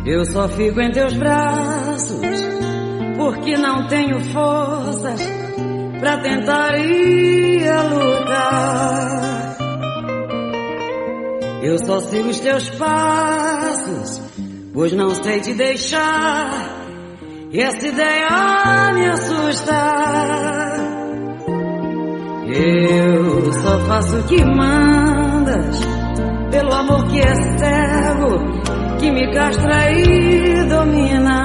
Eu só fico em teus braços porque não tenho forças pra tentar ir a lutar. Eu só sigo os teus passos, pois não sei te deixar, e essa ideia me assusta. Eu só faço o que mandas, pelo amor que é cego, que me castra e domina.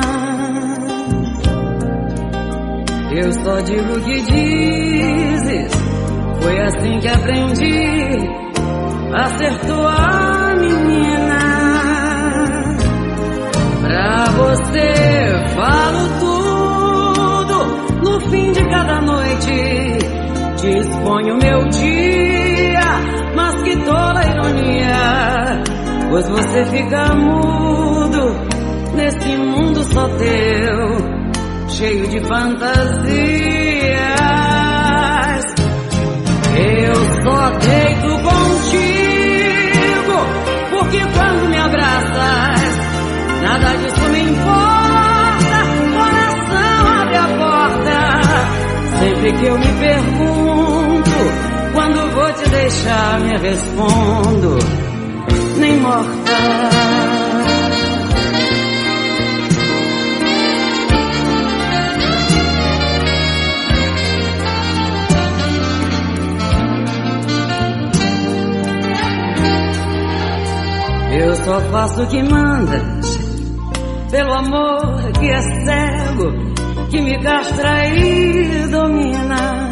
Eu só digo o que dizes, foi assim que aprendi a ser tua menina. Pra você falo tudo, no fim de cada noite disponho meu dia, mas que tola ironia, pois você fica mudo nesse mundo só teu, cheio de fantasias. Eu só deito contigo, porque quando me abraças, nada disso me importa. Coração, abre a porta. Sempre que eu me pergunto quando vou te deixar, me respondo: nem morta. Eu só faço o que mandas, pelo amor que é cego, que me castra e domina.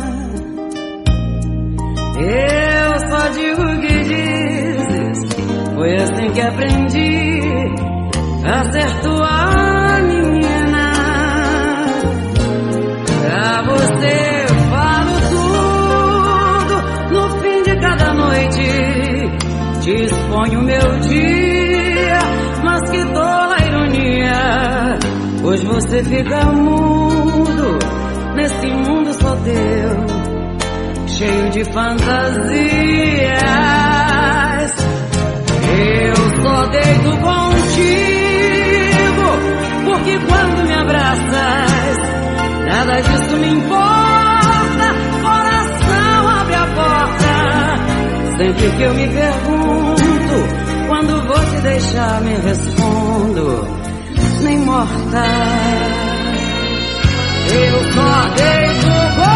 Eu só digo o que dizes, foi assim que aprendi a ser tua menina. Pra você falo tudo, no fim de cada noite disponho meu dia, mas que tola ironia, pois você fica mudo nesse mundo só teu, cheio de fantasias. Eu só deito contigo, porque quando me abraças, nada disso me importa. Coração, abre a porta. Sempre que eu me pergunto quando vou te deixar, me respondo: nem morta. Eu só deito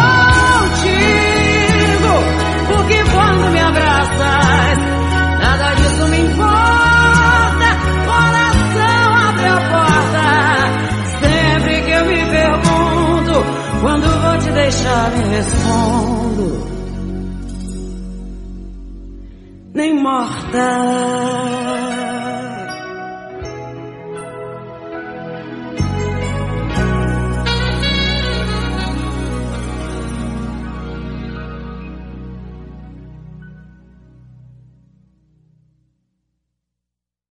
contigo, porque quando me abraças, nada disso me importa. Coração, abre a porta. Sempre que eu me pergunto quando vou te deixar, me respondo: nem morta.